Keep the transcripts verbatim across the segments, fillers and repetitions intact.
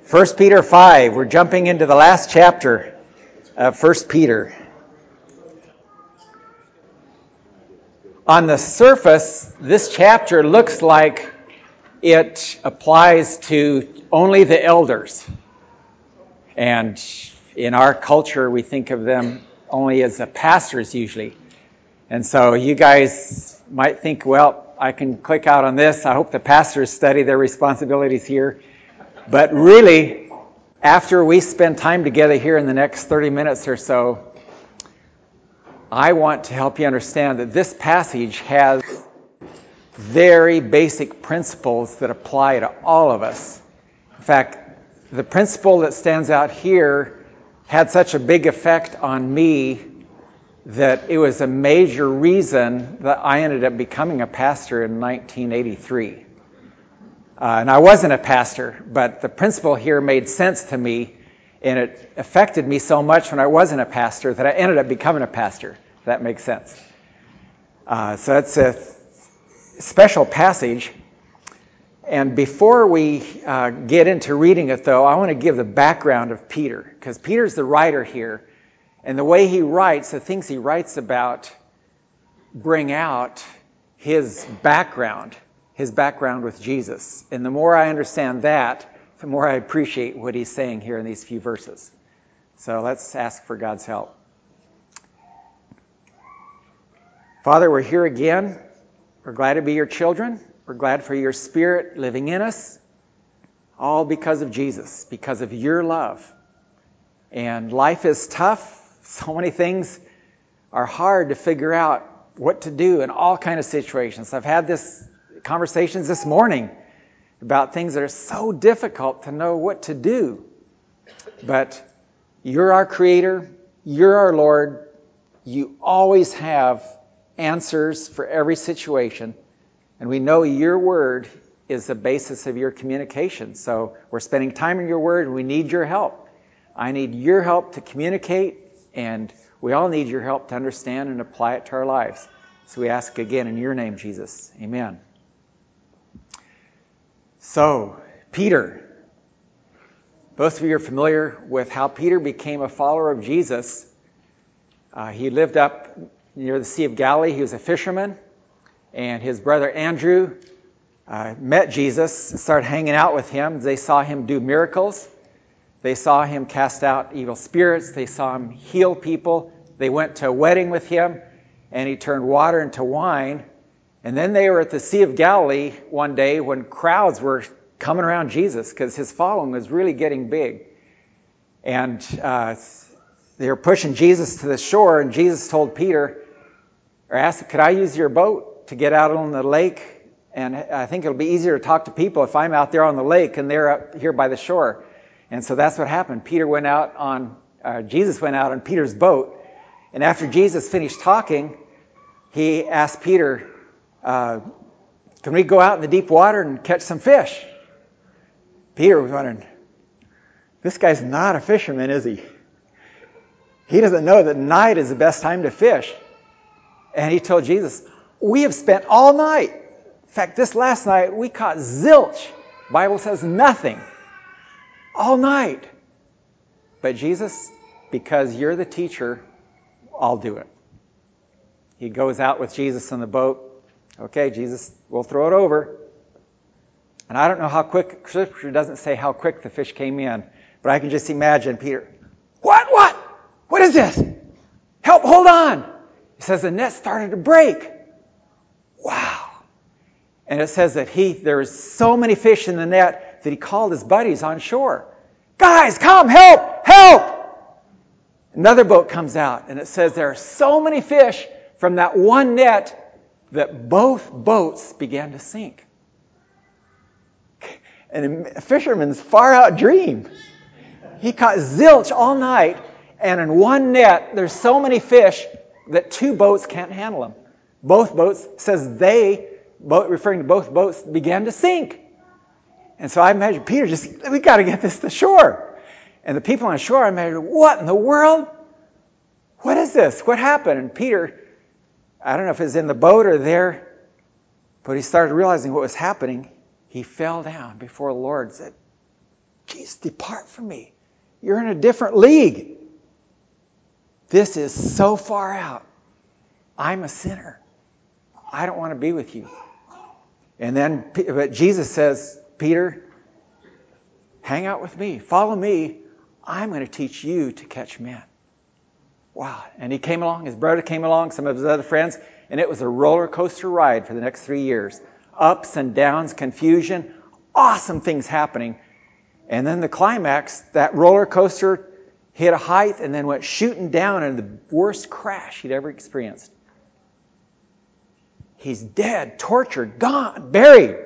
First Peter five, we're jumping into the last chapter of First Peter. On the surface, this chapter looks like it applies to only the elders. And in our culture, we think of them only as the pastors usually. And so you guys might think, well, I can click out on this. I hope the pastors study their responsibilities here. But really, after we spend time together here in the next thirty minutes or so, I want to help you understand that this passage has very basic principles that apply to all of us. In fact, the principle that stands out here had such a big effect on me that it was a major reason that I ended up becoming a pastor in nineteen eighty-three. Uh, and I wasn't a pastor, but the principle here made sense to me, and it affected me so much when I wasn't a pastor that I ended up becoming a pastor. If that makes sense. Uh, so it's a special passage. And before we uh, get into reading it, though, I want to give the background of Peter, because Peter's the writer here. And the way he writes, the things he writes about, bring out his background, his background with Jesus. And the more I understand that, the more I appreciate what he's saying here in these few verses. So let's ask for God's help. Father, we're here again. We're glad to be your children. We're glad for your Spirit living in us, all because of Jesus, because of your love. And life is tough. So many things are hard to figure out what to do in all kinds of situations. I've had this conversations this morning about things that are so difficult to know what to do. But you're our Creator. You're our Lord. You always have answers for every situation. And we know your word is the basis of your communication. So we're spending time in your word, and we need your help. I need your help to communicate, and we all need your help to understand and apply it to our lives. So we ask again in your name, Jesus. Amen. So, Peter. Most of you are familiar with how Peter became a follower of Jesus. Uh, he lived up near the Sea of Galilee. He was a fisherman. And his brother Andrew uh, met Jesus and started hanging out with him. They saw him do miracles. They saw him cast out evil spirits. They saw him heal people. They went to a wedding with him, and he turned water into wine. And then they were at the Sea of Galilee one day when crowds were coming around Jesus because his following was really getting big. And uh, they were pushing Jesus to the shore, and Jesus told Peter, or asked, could I use your boat to get out on the lake? And I think it'll be easier to talk to people if I'm out there on the lake and they're up here by the shore. And so that's what happened. Peter went out on, uh, Jesus went out on Peter's boat. And after Jesus finished talking, he asked Peter, uh, can we go out in the deep water and catch some fish? Peter was wondering, this guy's not a fisherman, is he? He doesn't know that night is the best time to fish. And he told Jesus, we have spent all night. In fact, this last night, we caught zilch. The Bible says nothing. All night. But Jesus, because you're the teacher, I'll do it. He goes out with Jesus in the boat. Okay, Jesus, we'll throw it over. And I don't know how quick, Scripture doesn't say how quick the fish came in, but I can just imagine Peter, what, what? What is this? Help, hold on. He says the net started to break. Wow. And it says that he, there was so many fish in the net that he called his buddies on shore. Guys, come, help, help. Another boat comes out, and it says there are so many fish from that one net that both boats began to sink. And a fisherman's far out dream. He caught zilch all night, and in one net, there's so many fish that two boats can't handle them. Both boats, says they, both, referring to both boats, began to sink. And so I imagine Peter just, we got to get this to shore. And the people on shore, I imagine, what in the world? What is this? What happened? And Peter, I don't know if it was in the boat or there, but he started realizing what was happening. He fell down before the Lord and said, Jesus, depart from me. You're in a different league. This is so far out. I'm a sinner. I don't want to be with you. And then, but Jesus says, Peter, hang out with me. Follow me. I'm going to teach you to catch men. Wow. And he came along, his brother came along, some of his other friends, and it was a roller coaster ride for the next three years. Ups and downs, confusion, awesome things happening. And then the climax, that roller coaster hit a height and then went shooting down in the worst crash he'd ever experienced. He's dead, tortured, gone, buried.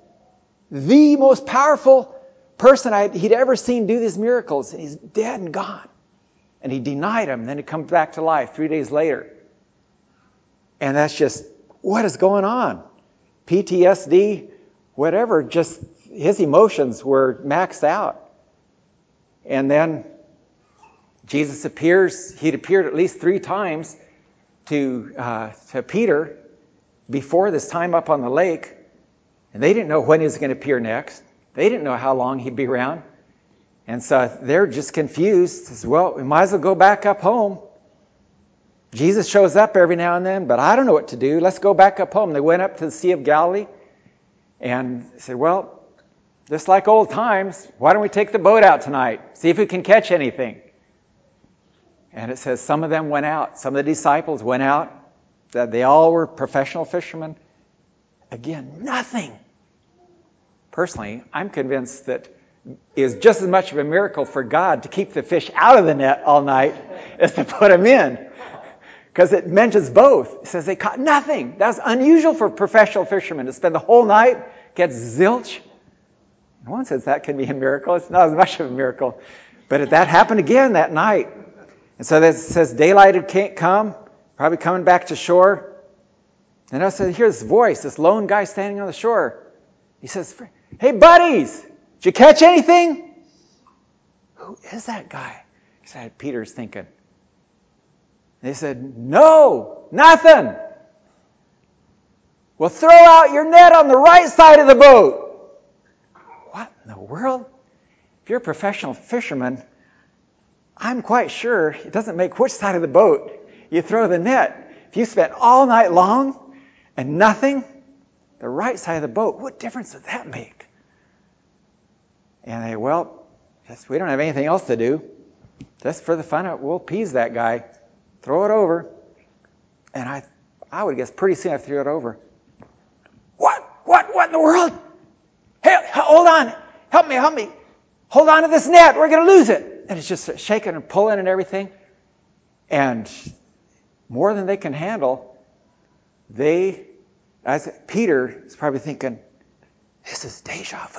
The most powerful person I'd, he'd ever seen do these miracles. He's dead and gone. And he denied him. Then he comes back to life three days later. And that's just, what is going on? P T S D, whatever, just his emotions were maxed out. And then Jesus appears, he'd appeared at least three times to, uh, to Peter before this time up on the lake. And they didn't know when he was going to appear next. They didn't know how long he'd be around. And so they're just confused. Says, well, we might as well go back up home. Jesus shows up every now and then, but I don't know what to do. Let's go back up home. They went up to the Sea of Galilee and said, well, just like old times, why don't we take the boat out tonight? See if we can catch anything. And it says some of them went out. Some of the disciples went out. That they all were professional fishermen. Again, nothing. Personally, I'm convinced that it is just as much of a miracle for God to keep the fish out of the net all night as to put them in. Because it mentions both. It says they caught nothing. That's unusual for professional fishermen to spend the whole night, get zilch. No one says that can be a miracle. It's not as much of a miracle. But that happened again that night. And so it says daylight had come, probably coming back to shore. And I said, here's this voice, this lone guy standing on the shore. He says, hey, buddies, did you catch anything? Who is that guy? He said, Peter's thinking. They said, no, nothing. Well, throw out your net on the right side of the boat. What in the world? If you're a professional fisherman, I'm quite sure it doesn't make which side of the boat you throw the net. If you spent all night long and nothing, the right side of the boat, what difference does that make? And they, well, just, we don't have anything else to do. Just for the fun of it, we'll appease that guy. Throw it over. And I I would guess pretty soon I threw it over. What? What? What in the world? Hey, hold on. Help me, help me. Hold on to this net. We're going to lose it. And it's just shaking and pulling and everything. And more than they can handle, they, as Peter is probably thinking, this is deja vu.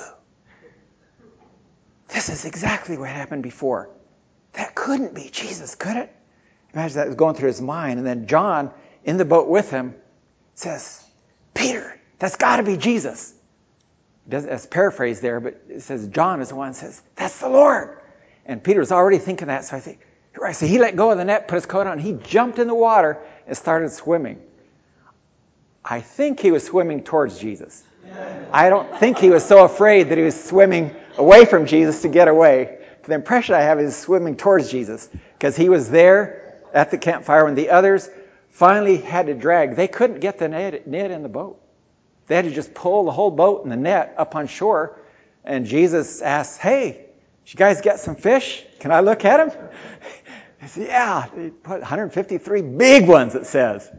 This is exactly what happened before. That couldn't be Jesus, could it? Imagine that was going through his mind. And then John, in the boat with him, says, Peter, that's got to be Jesus. It doesn't, it's paraphrased there, but it says John is the one that says, that's the Lord. And Peter's already thinking that. So I think, right. So he let go of the net, put his coat on, he jumped in the water and started swimming. I think he was swimming towards Jesus. I don't think he was so afraid that he was swimming away from Jesus to get away. The impression I have is swimming towards Jesus because he was there at the campfire when the others finally had to drag. They couldn't get the net, net in the boat. They had to just pull the whole boat and the net up on shore. And Jesus asked, hey, did you guys get some fish? Can I look at them? He said, yeah, they put one hundred fifty-three big ones, it says.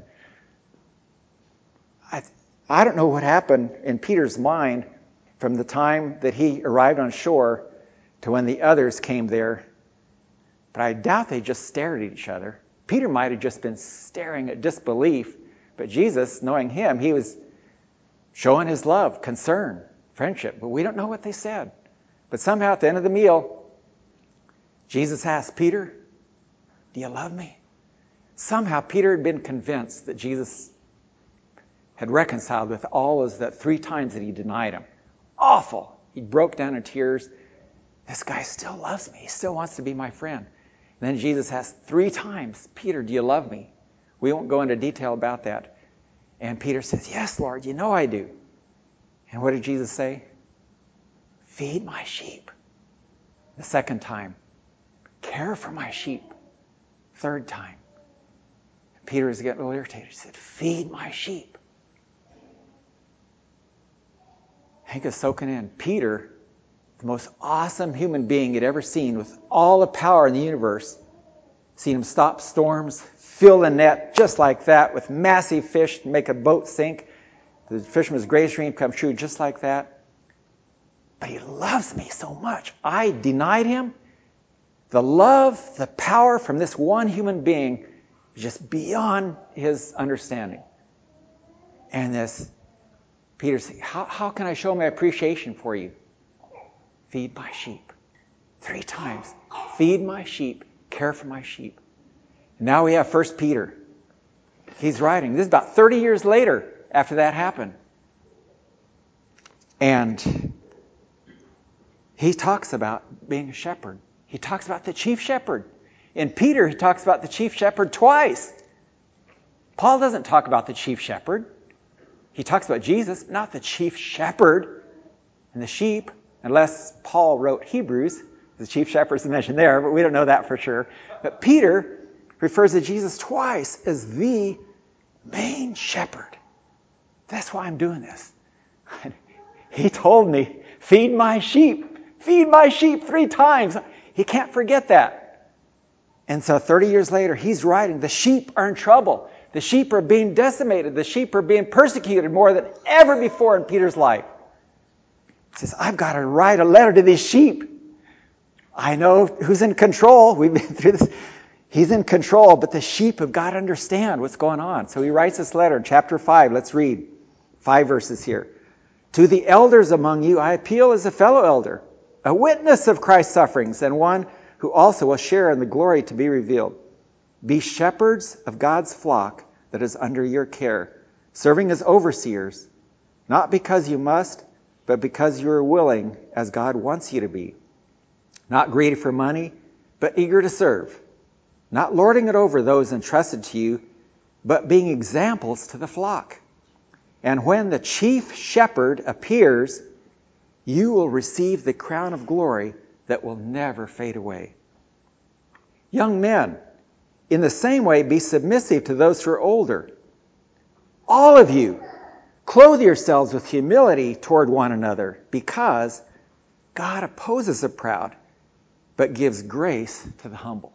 I, I don't know what happened in Peter's mind from the time that he arrived on shore to when the others came there. But I doubt they just stared at each other. Peter might have just been staring at disbelief. But Jesus, knowing him, he was showing his love, concern, friendship. But we don't know what they said. But somehow at the end of the meal, Jesus asked, Peter, do you love me? Somehow Peter had been convinced that Jesus had reconciled with all those that three times that he denied him. Awful. He broke down in tears. This guy still loves me. He still wants to be my friend. And then Jesus asked three times, Peter, do you love me? We won't go into detail about that. And Peter says, yes, Lord, you know I do. And what did Jesus say? Feed my sheep. The second time, care for my sheep. Third time, Peter was getting a little irritated. He said, feed my sheep. Hank is soaking in. Peter, the most awesome human being he'd ever seen, with all the power in the universe, seen him stop storms, fill the net just like that with massive fish to make a boat sink. The fisherman's greatest dream comes true just like that. But he loves me so much. I denied him. The love, the power from this one human being is just beyond his understanding. And this Peter said, how, how can I show my appreciation for you? Feed my sheep. Three times. Feed my sheep. Care for my sheep. And now we have First Peter. He's writing. This is about thirty years later after that happened. And he talks about being a shepherd. He talks about the chief shepherd. In Peter, he talks about the chief shepherd twice. Paul doesn't talk about the chief shepherd. He talks about Jesus, not the chief shepherd and the sheep, unless Paul wrote Hebrews. The chief shepherd's mentioned there, but we don't know that for sure. But Peter refers to Jesus twice as the main shepherd. That's why I'm doing this. He told me, feed my sheep. Feed my sheep three times. He can't forget that. And so thirty years later, he's writing, the sheep are in trouble. The sheep are being decimated. The sheep are being persecuted more than ever before in Peter's life. He says, I've got to write a letter to these sheep. I know who's in control. We've been through this. He's in control, but the sheep have got to understand what's going on. So he writes this letter in chapter five. Let's read five verses here. To the elders among you, I appeal as a fellow elder, a witness of Christ's sufferings, and one who also will share in the glory to be revealed. Be shepherds of God's flock that is under your care, serving as overseers, not because you must, but because you are willing, as God wants you to be. Not greedy for money, but eager to serve. Not lording it over those entrusted to you, but being examples to the flock. And when the chief shepherd appears, you will receive the crown of glory that will never fade away. Young men, in the same way, be submissive to those who are older. All of you, clothe yourselves with humility toward one another, because God opposes the proud, but gives grace to the humble.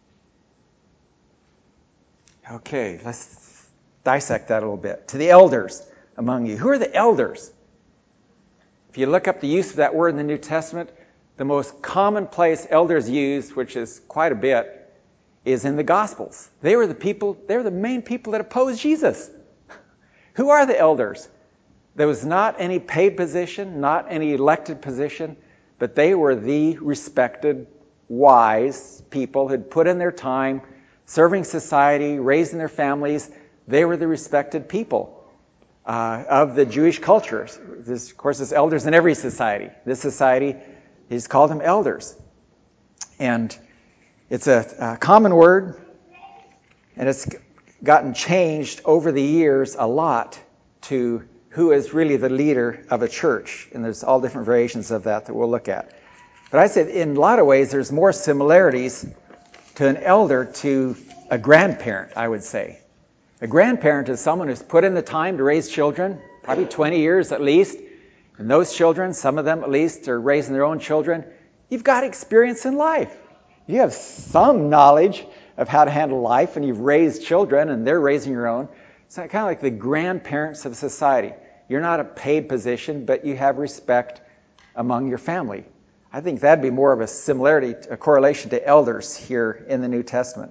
Okay, let's dissect that a little bit. To the elders among you. Who are the elders? If you look up the use of that word in the New Testament, the most commonplace elders used, which is quite a bit, is in the Gospels. They were the people, they were the main people that opposed Jesus. Who are the elders? There was not any paid position, not any elected position, but they were the respected, wise people who'd put in their time, serving society, raising their families. They were the respected people uh, of the Jewish culture. There's, of course, there's elders in every society. This society, he's called them elders. And it's a, a common word, and it's gotten changed over the years a lot to who is really the leader of a church. And there's all different variations of that that we'll look at. But I said in a lot of ways there's more similarities to an elder to a grandparent, I would say. A grandparent is someone who's put in the time to raise children, probably twenty years at least. And those children, some of them at least, are raising their own children. You've got experience in life. You have some knowledge of how to handle life, and you've raised children, and they're raising your own. It's kind of like the grandparents of society. You're not a paid position, but you have respect among your family. I think that'd be more of a similarity, a correlation to elders here in the New Testament.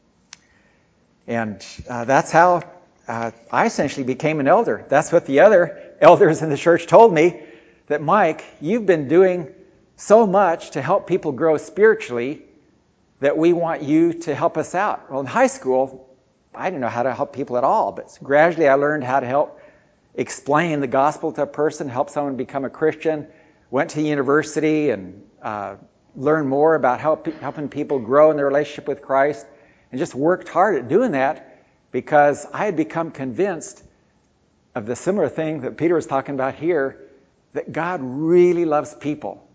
And uh, that's how uh, I essentially became an elder. That's what the other elders in the church told me, that Mike, you've been doing so much to help people grow spiritually that we want you to help us out. Well, in high school, I didn't know how to help people at all, but gradually I learned how to help explain the gospel to a person, help someone become a Christian, went to university and uh, learned more about help, helping people grow in their relationship with Christ, and just worked hard at doing that because I had become convinced of the similar thing that Peter was talking about here, that God really loves people.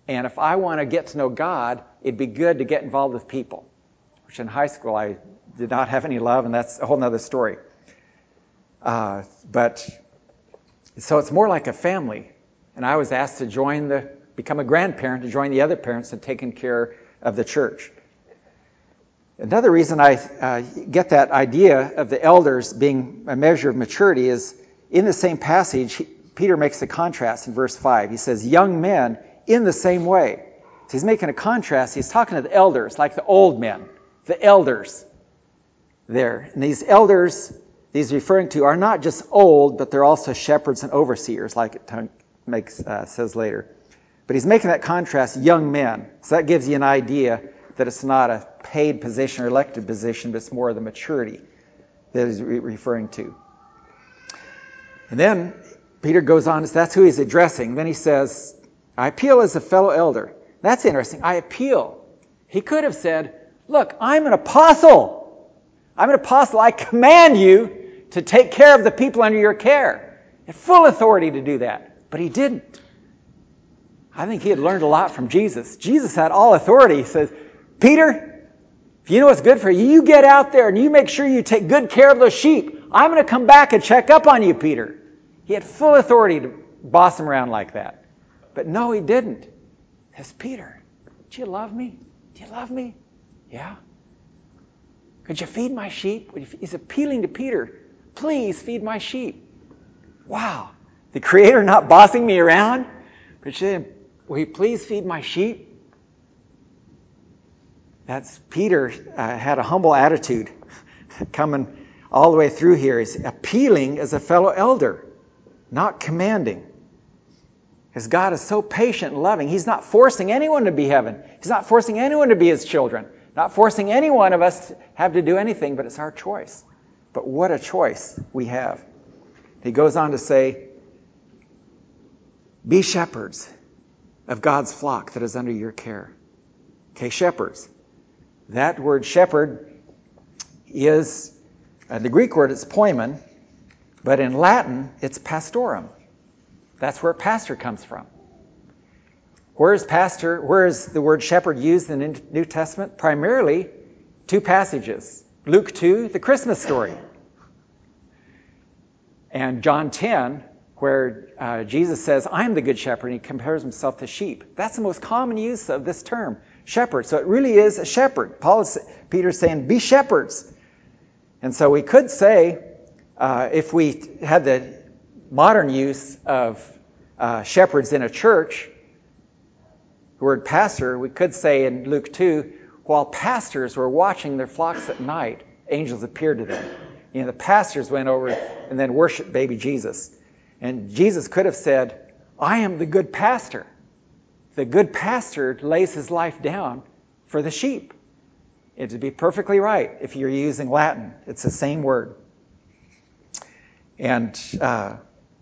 And if I want to get to know God, it'd be good to get involved with people, which in high school I did not have any love, and that's a whole other story. Uh, but so it's more like a family. And I was asked to join the, become a grandparent, to join the other parents in taking care of the church. Another reason I uh, get that idea of the elders being a measure of maturity is in the same passage, he, Peter makes a contrast in verse five. He says, young men in the same way. So he's making a contrast. He's talking to the elders, like the old men, the elders there. And these elders, these referring to, are not just old, but they're also shepherds and overseers, like it t- makes uh, says later. But he's making that contrast, young men. So that gives you an idea that it's not a paid position or elected position, but it's more of the maturity that he's re- referring to. And then Peter goes on, that's who he's addressing. Then he says, I appeal as a fellow elder. That's interesting. I appeal. He could have said, look, I'm an apostle. I'm an apostle. I command you to take care of the people under your care. He had full authority to do that. But he didn't. I think he had learned a lot from Jesus. Jesus had all authority. He says, Peter, if you know what's good for you, you get out there and you make sure you take good care of those sheep. I'm going to come back and check up on you, Peter. He had full authority to boss him around like that. But no, he didn't. He says, Peter, do you love me? Do you love me? Yeah. Could you feed my sheep? He's appealing to Peter. Please feed my sheep. Wow. The Creator not bossing me around, but saying, will you please feed my sheep? That's Peter uh, had a humble attitude coming all the way through here. He's appealing as a fellow elder, not commanding. Because God is so patient and loving. He's not forcing anyone to be heaven. He's not forcing anyone to be his children. Not forcing any one of us to have to do anything, but it's our choice. But what a choice we have. He goes on to say, be shepherds of God's flock that is under your care. Okay, shepherds. That word shepherd is, uh, the Greek word is poimen, but in Latin it's pastorum. That's where pastor comes from. Where is pastor, where is the word shepherd used in the New Testament? Primarily two passages. Luke two, the Christmas story. And John ten, where uh, Jesus says, I'm the good shepherd, and he compares himself to sheep. That's the most common use of this term, shepherd. So it really is a shepherd. Paul is, Peter's saying, be shepherds. And so we could say, uh, if we had the modern use of uh, shepherds in a church, the word pastor, we could say in Luke two, while pastors were watching their flocks at night, angels appeared to them. You know, the pastors went over and then worshiped baby Jesus. And Jesus could have said, I am the good pastor. The good pastor lays his life down for the sheep. It'd be perfectly right if you're using Latin. It's the same word. And uh,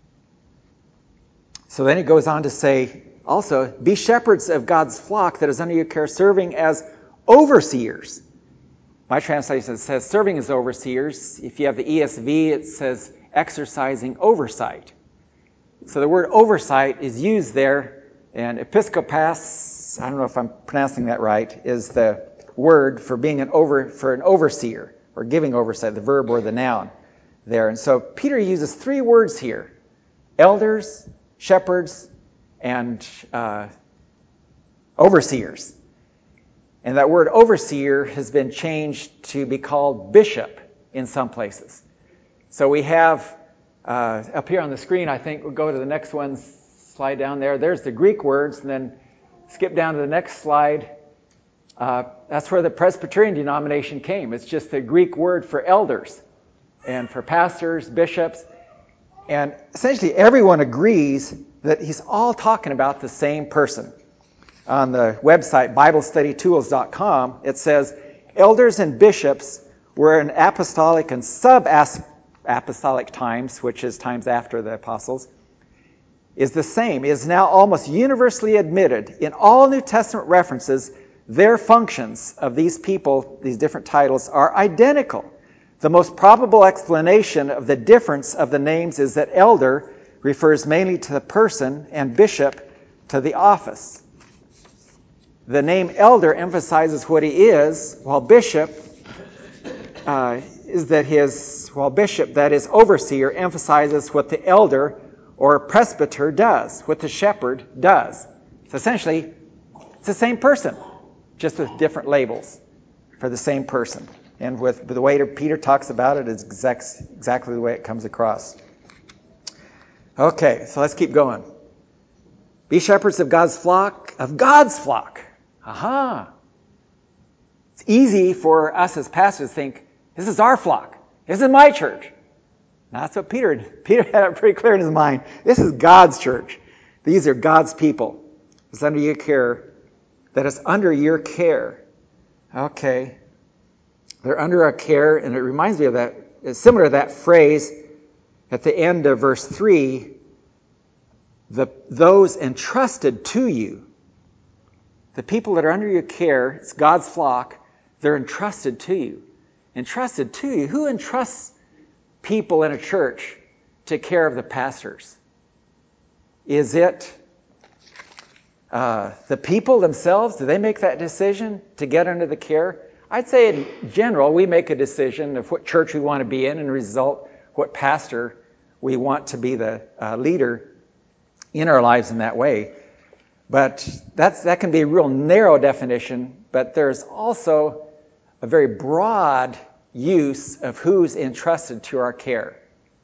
so then it goes on to say, also, be shepherds of God's flock that is under your care, serving as overseers. My translation says serving as overseers. If you have the E S V, it says exercising oversight. So the word oversight is used there, and episkopos, I don't know if I'm pronouncing that right, is the word for being an over for an overseer, or giving oversight, the verb or the noun there. And so Peter uses three words here: elders, shepherds, and uh, overseers. And that word overseer has been changed to be called bishop in some places. So we have uh, up here on the screen, I think we'll go to the next one, slide down there. There's the Greek words, and then skip down to the next slide. Uh, that's where the Presbyterian denomination came. It's just the Greek word for elders and for pastors, bishops. And essentially everyone agrees that he's all talking about the same person. On the website Bible Study Tools dot com, it says, elders and bishops were in apostolic and sub-apostolic times, which is times after the apostles, is the same, is now almost universally admitted in all New Testament references. Their functions of these people, these different titles, are identical. The most probable explanation of the difference of the names is that elder refers mainly to the person and bishop to the office. The name elder emphasizes what he is, while bishop uh, is that his, while bishop, that is overseer, emphasizes what the elder or presbyter does, what the shepherd does. So essentially, it's the same person, just with different labels for the same person. And with the way Peter talks about it is exact, exactly the way it comes across. Okay, so let's keep going. Be shepherds of God's flock, of God's flock. Aha. It's easy for us as pastors to think, this is our flock. This is my church. Now, that's what Peter did. Peter had it pretty clear in his mind. This is God's church. These are God's people. It's under your care. That is under your care. Okay. They're under our care, and it reminds me of that. It's similar to that phrase at the end of verse three. The, those entrusted to you. The people that are under your care, it's God's flock, they're entrusted to you. Entrusted to you. Who entrusts people in a church to care of the pastors? Is it uh, the people themselves? Do they make that decision to get under the care? I'd say in general, we make a decision of what church we want to be in and result what pastor we want to be the uh, leader in our lives in that way. But that's, that can be a real narrow definition, but there's also a very broad use of who's entrusted to our care.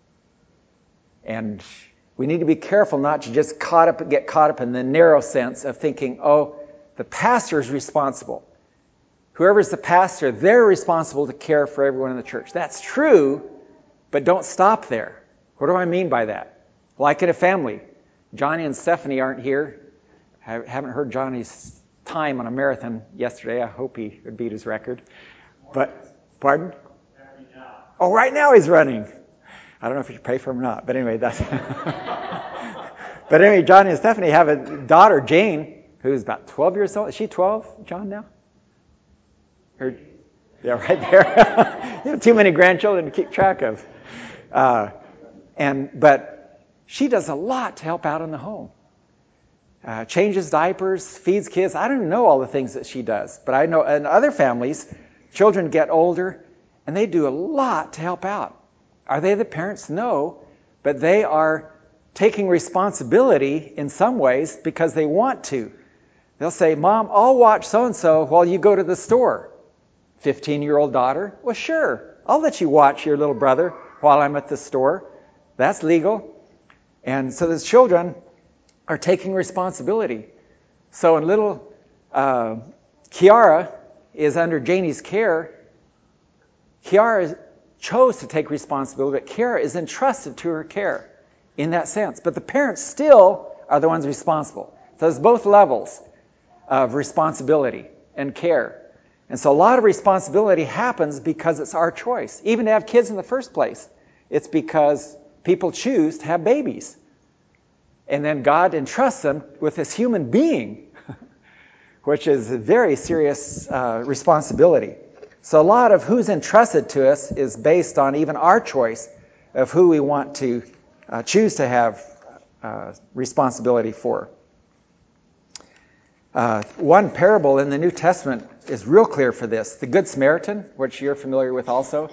And we need to be careful not to just caught up, get caught up in the narrow sense of thinking, oh, the pastor is responsible. Whoever's the pastor, they're responsible to care for everyone in the church. That's true, but don't stop there. What do I mean by that? Like in a family. Johnny and Stephanie aren't here. I haven't heard Johnny's time on a marathon yesterday. I hope he would beat his record. But, pardon? Oh, right now he's running. I don't know if you should pray for him or not. But anyway, that's... But anyway, Johnny and Stephanie have a daughter, Jane, who's about twelve years old. Is she twelve, John, now? Or, yeah, right there. You have too many grandchildren to keep track of. Uh, and But she does a lot to help out in the home. Uh, changes diapers, feeds kids. I don't know all the things that she does, but I know in other families, children get older, and they do a lot to help out. Are they the parents? No, but they are taking responsibility in some ways because they want to. They'll say, Mom, I'll watch so-and-so while you go to the store. fifteen-year-old daughter, well, sure, I'll let you watch your little brother while I'm at the store. That's legal. And so the children are taking responsibility. So in little uh, Kiara is under Janie's care. Kiara chose to take responsibility, but Kiara is entrusted to her care in that sense. But the parents still are the ones responsible. So there's both levels of responsibility and care. And so a lot of responsibility happens because it's our choice. Even to have kids in the first place, it's because people choose to have babies. And then God entrusts them with this human being, which is a very serious uh, responsibility. So a lot of who's entrusted to us is based on even our choice of who we want to uh, choose to have uh, responsibility for. Uh, one parable in the New Testament is real clear for this. The Good Samaritan, which you're familiar with also.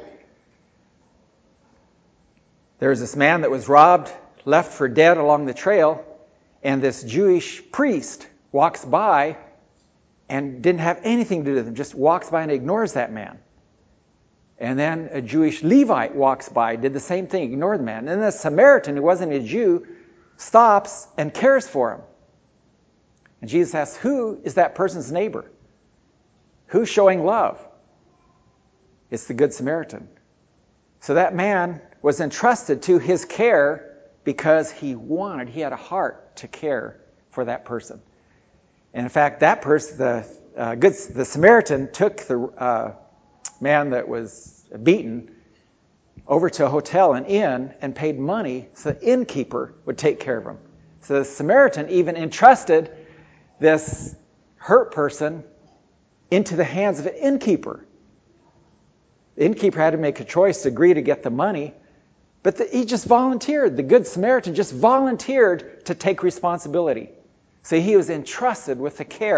There's this man that was robbed, left for dead along the trail, and this Jewish priest walks by and didn't have anything to do with him, just walks by and ignores that man. And then a Jewish Levite walks by, did the same thing, ignored the man. And then the Samaritan, who wasn't a Jew, stops and cares for him. And Jesus asks, who is that person's neighbor? Who's showing love? It's the Good Samaritan. So that man was entrusted to his care because he wanted, he had a heart to care for that person. And in fact, that person, the uh, good, the Samaritan, took the uh, man that was beaten over to a hotel, an inn, and paid money so the innkeeper would take care of him. So the Samaritan even entrusted this hurt person into the hands of an innkeeper. The innkeeper had to make a choice to agree to get the money. But the, he just volunteered. The Good Samaritan just volunteered to take responsibility. So he was entrusted with the care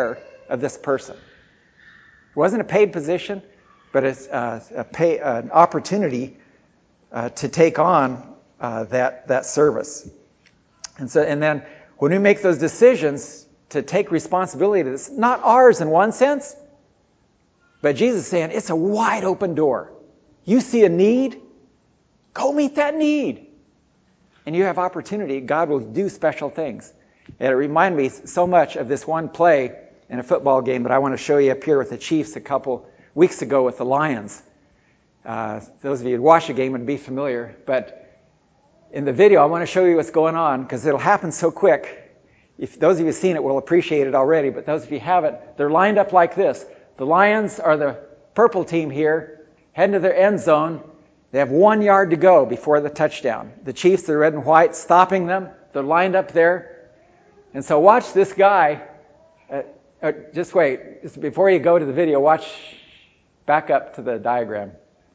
of this person. It wasn't a paid position, but it's uh, a pay, uh, an opportunity uh, to take on uh, that that service. And so, and then when we make those decisions to take responsibility, it's not ours in one sense, but Jesus is saying it's a wide open door. You see a need, go meet that need. And you have opportunity, God will do special things. And it reminded me so much of this one play in a football game that I want to show you up here with the Chiefs a couple weeks ago with the Lions. Uh, those of you who watch the game would be familiar. But in the video, I want to show you what's going on because it'll happen so quick. If those of you who've seen it will appreciate it already, but those of you who haven't, they're lined up like this. The Lions are the purple team here, heading to their end zone. They have one yard to go before the touchdown. The Chiefs, the red and white, stopping them. They're lined up there. And so watch this guy. Uh, uh, just wait. Just before you go to the video, watch back up to the diagram.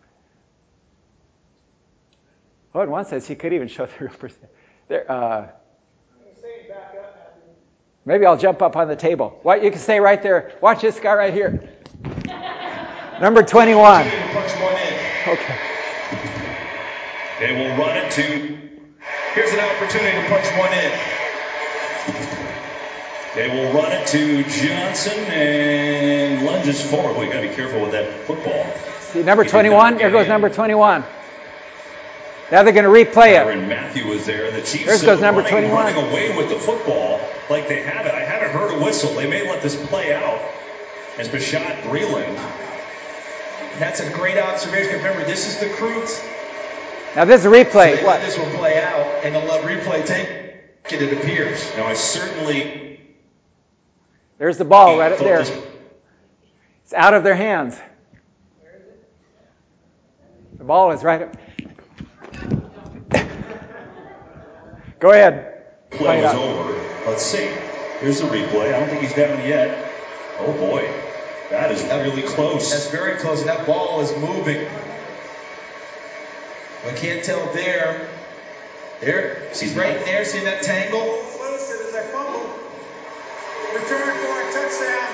Oh, in one sense, you could even show the real person. There, uh, maybe I'll jump up on the table. What, you can stay right there. Watch this guy right here. Number twenty-one. Okay. They will run it to, here's an opportunity to punch one in. They will run it to Johnson and lunges forward. Well, you got to be careful with that football. See, number twenty-one, there goes number twenty-one. Now they're going to replay it. Aaron Matthew was there. The Chiefs there goes number running, twenty-one. running away with the football like they have it. I haven't heard a whistle. They may let this play out as Bashaud Breeland. That's a great observation. Remember, this is the Croods. Now this is a replay. So what? This will play out, and they'll let replay take it, it appears. Now, I certainly... There's the ball right up there. This... It's out of their hands. Where is it? The ball is right up. Go ahead. Play was over. Let's see. Here's the replay. I don't think he's down yet. Oh, boy. That is really close. That's very close. That ball is moving. I can't tell there. There. She's right there. See that tangle? Close it as I fumble. Return for a touchdown.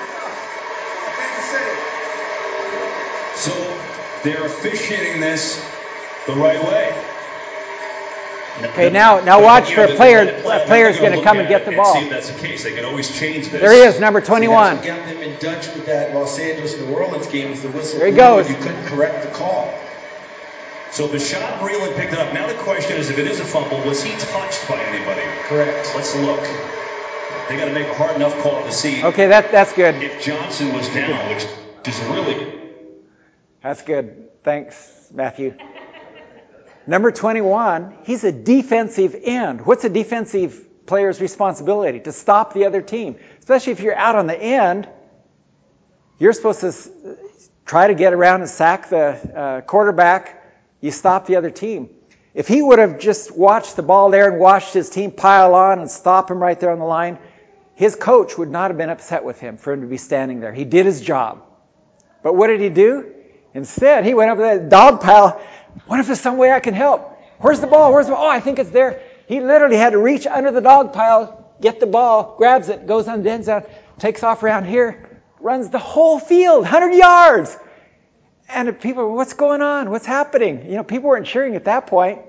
Kansas City. So they're officiating this the right way. Okay, now now watch for a player. A player's going to come and get the ball. See if that's the case. They can always change this. There he is, number twenty-one. See, that's what got them in Dutch with that Los Angeles New Orleans game was the whistle. There he goes. You couldn't correct the call. So Bashaud Breeland picked it up. Now the question is, if it is a fumble, was he touched by anybody? Correct. Let's look. They got to make a hard enough call to see. Okay, that that's good. If Johnson was down, which is really. That's good. Thanks, Matthew. Number twenty-one, he's a defensive end. What's a defensive player's responsibility? To stop the other team. Especially if you're out on the end, you're supposed to try to get around and sack the uh, quarterback. You stop the other team. If he would have just watched the ball there and watched his team pile on and stop him right there on the line, his coach would not have been upset with him for him to be standing there. He did his job. But what did he do? Instead, he went over to that dog pile. What if there's some way I can help? Where's the ball? Where's the ball? Oh, I think it's there. He literally had to reach under the dog pile, get the ball, grabs it, goes on the end zone, takes off around here, runs the whole field, one hundred yards. And people were, what's going on? What's happening? You know, people weren't cheering at that point.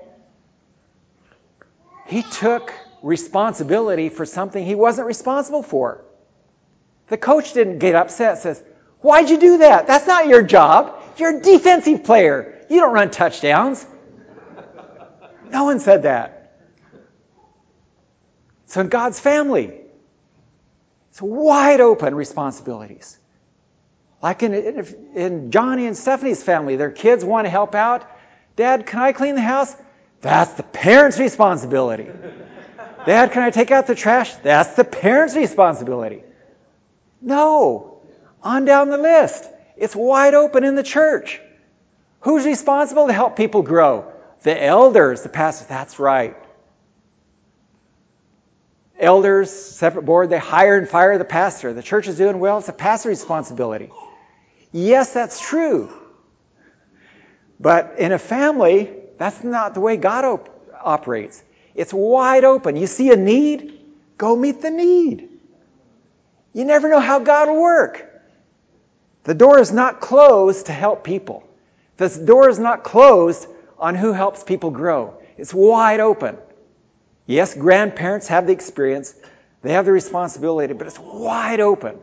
He took responsibility for something he wasn't responsible for. The coach didn't get upset, says, why'd you do that? That's not your job. You're a defensive player. You don't run touchdowns. No one said that. So in God's family, it's wide open responsibilities. Like in, in, in Johnny and Stephanie's family, their kids want to help out. Dad, can I clean the house? That's the parent's responsibility. Dad, can I take out the trash? That's the parent's responsibility. No. On down the list. It's wide open in the church. Who's responsible to help people grow? The elders, the pastors. That's right. Elders, separate board, they hire and fire the pastor. The church is doing well. It's the pastor's responsibility. Yes, that's true. But in a family, that's not the way God op- operates. It's wide open. You see a need, go meet the need. You never know how God will work. The door is not closed to help people. The door is not closed on who helps people grow. It's wide open. Yes, grandparents have the experience. They have the responsibility, but it's wide open.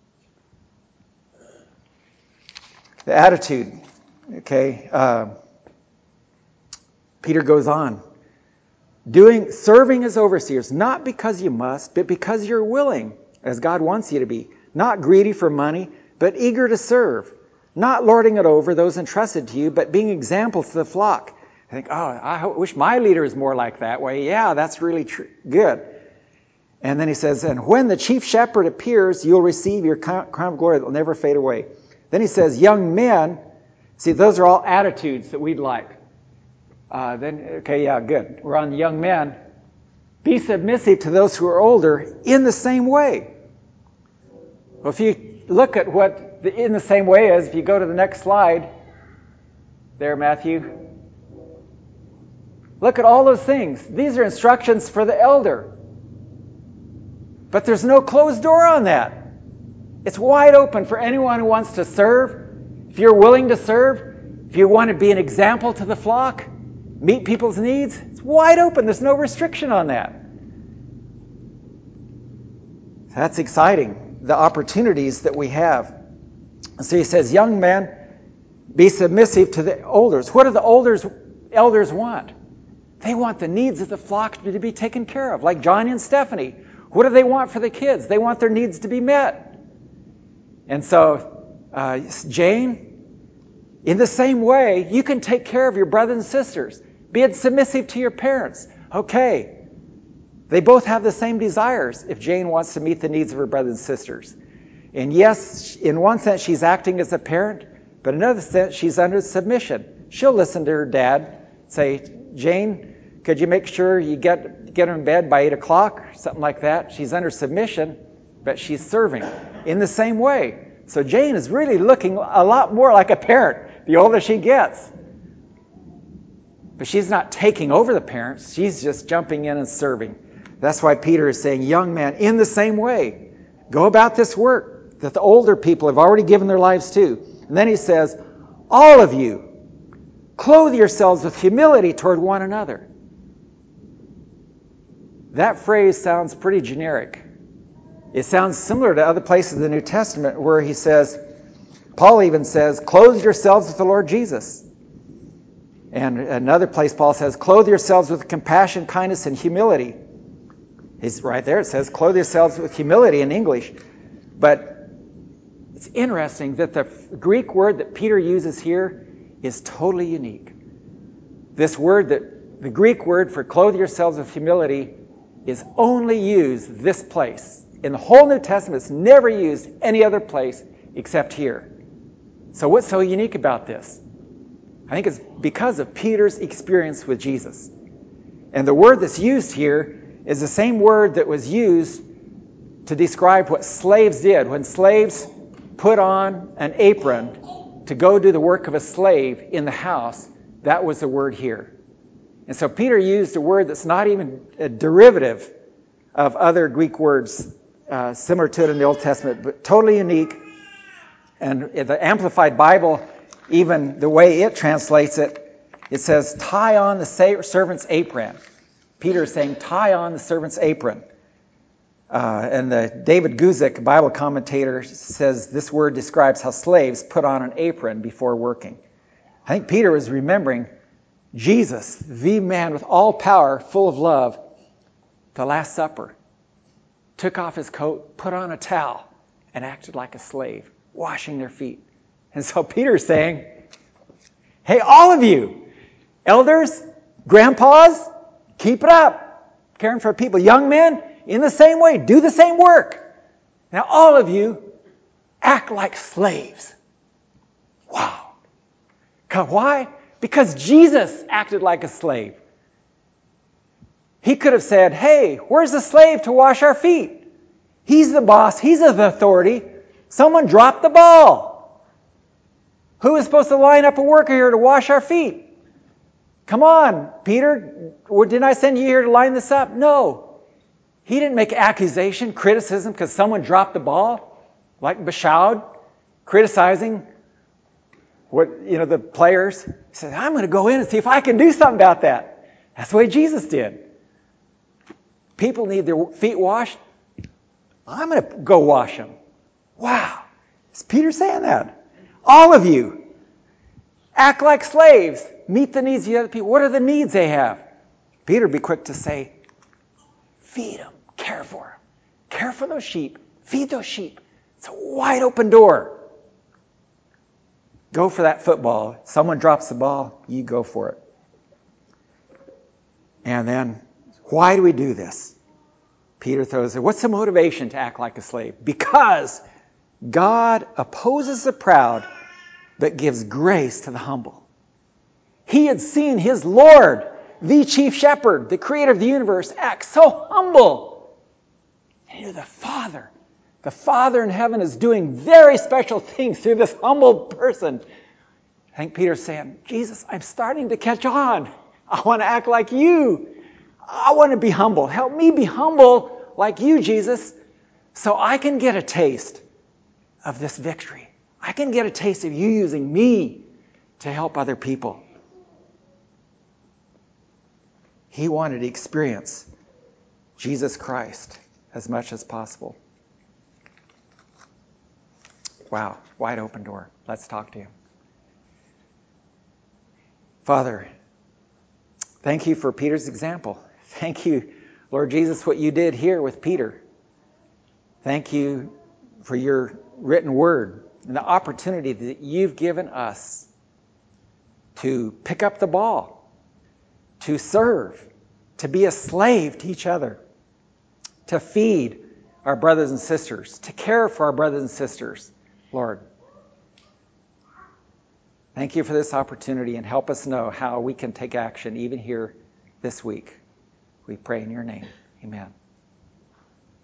The attitude, okay. Uh, Peter goes on. Doing, serving as overseers, not because you must, but because you're willing, as God wants you to be. Not greedy for money, but eager to serve. Not lording it over those entrusted to you, but being examples to the flock. I think, oh, I wish my leader is more like that way. Yeah, that's really tr- good. And then he says, and when the chief shepherd appears, you'll receive your crown of glory that will never fade away. Then he says, young men, see, those are all attitudes that we'd like. Uh, then, okay, yeah, good. We're on young men. Be submissive to those who are older in the same way. Well, if you look at what the in the same way is, if you go to the next slide, there, Matthew. Look at all those things. These are instructions for the elder. But there's no closed door on that. It's wide open for anyone who wants to serve. If you're willing to serve, if you want to be an example to the flock, meet people's needs, it's wide open. There's no restriction on that. That's exciting, the opportunities that we have. So he says, young men, be submissive to the elders. What do the elders, elders want? They want the needs of the flock to be taken care of, like Johnny and Stephanie. What do they want for the kids? They want their needs to be met. And so, uh, Jane, in the same way, you can take care of your brothers and sisters. Be submissive to your parents. Okay. They both have the same desires if Jane wants to meet the needs of her brothers and sisters. And yes, in one sense, she's acting as a parent, but in another sense, she's under submission. She'll listen to her dad, say, Jane, could you make sure you get, get her in bed by eight o'clock? Something like that. She's under submission, but she's serving in the same way. So Jane is really looking a lot more like a parent the older she gets. But she's not taking over the parents. She's just jumping in and serving. That's why Peter is saying, young man, in the same way, go about this work that the older people have already given their lives to. And then he says, all of you, clothe yourselves with humility toward one another. That phrase sounds pretty generic. It sounds similar to other places in the New Testament where he says, Paul even says, clothe yourselves with the Lord Jesus. And another place Paul says, clothe yourselves with compassion, kindness, and humility. He's right there. It says, clothe yourselves with humility in English. But it's interesting that the Greek word that Peter uses here is totally unique. This word, that the Greek word for clothe yourselves with humility, is only used this place. In the whole New Testament, it's never used any other place except here. So what's so unique about this? I think it's because of Peter's experience with Jesus. And the word that's used here is the same word that was used to describe what slaves did. When slaves put on an apron to go do the work of a slave in the house, that was the word here. And so Peter used a word that's not even a derivative of other Greek words uh, similar to it in the Old Testament, but totally unique. And the Amplified Bible, even the way it translates it, it says, tie on the servant's apron. Peter is saying, tie on the servant's apron. Uh, and the David Guzik, Bible commentator, says this word describes how slaves put on an apron before working. I think Peter was remembering Jesus, the man with all power, full of love, the Last Supper, took off his coat, put on a towel, and acted like a slave, washing their feet. And so Peter's saying, hey, all of you, elders, grandpas, keep it up, caring for people. Young men, in the same way, do the same work. Now all of you, act like slaves. Wow. Why? Because Jesus acted like a slave. He could have said, hey, where's the slave to wash our feet? He's the boss. He's the authority. Someone dropped the ball. Who is supposed to line up a worker here to wash our feet? Come on, Peter. Didn't I send you here to line this up? No. He didn't make accusation, criticism, because someone dropped the ball, like Bashaud, criticizing what, you know, the players. He said, I'm going to go in and see if I can do something about that. That's the way Jesus did. People need their feet washed. I'm going to go wash them. Wow. Is Peter saying that? All of you. Act like slaves. Meet the needs of the other people. What are the needs they have? Peter would be quick to say, feed them. Care for them. Care for those sheep. Feed those sheep. It's a wide open door. Go for that football. Someone drops the ball, you go for it. And then, why do we do this? Peter throws it. What's the motivation to act like a slave? Because God opposes the proud, but gives grace to the humble. He had seen his Lord, the chief shepherd, the creator of the universe, act so humble. And here the Father, the Father in heaven is doing very special things through this humble person. I think Peter's saying, Jesus, I'm starting to catch on. I want to act like you. I want to be humble. Help me be humble like you, Jesus, so I can get a taste of this victory. I can get a taste of you using me to help other people. He wanted to experience Jesus Christ as much as possible. Wow, wide open door. Let's talk to him. Father, thank you for Peter's example. Thank you, Lord Jesus, what you did here with Peter. Thank you for your written word and the opportunity that you've given us to pick up the ball, to serve, to be a slave to each other, to feed our brothers and sisters, to care for our brothers and sisters, Lord. Thank you for this opportunity, and help us know how we can take action even here this week. We pray in your name. Amen.